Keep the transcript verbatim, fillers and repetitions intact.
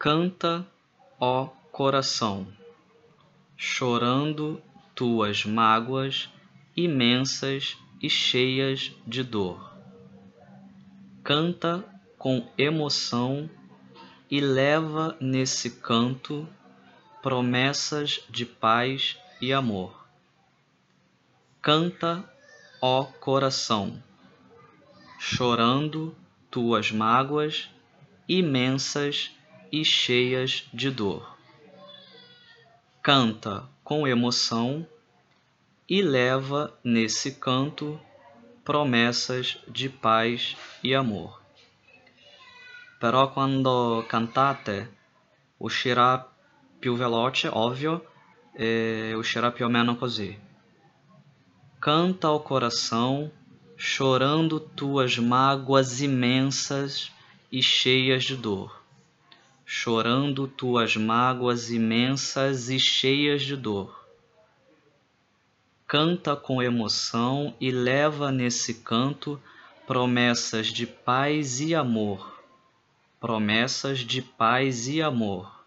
Canta, ó coração, chorando tuas mágoas imensas e cheias de dor. Canta com emoção e leva nesse canto promessas de paz e amor. Canta, ó coração, chorando tuas mágoas imensas e cheias de dor. Canta com emoção e leva nesse canto promessas di paz e amor. Però quando cantate uscirà più veloce, ovvio, e uscirà più o meno così. Canta ao coração, chorando tuas mágoas imensas e cheias de dor. Chorando tuas mágoas imensas e cheias de dor. Canta com emoção e leva nesse canto promessas de paz e amor. Promessas de paz e amor.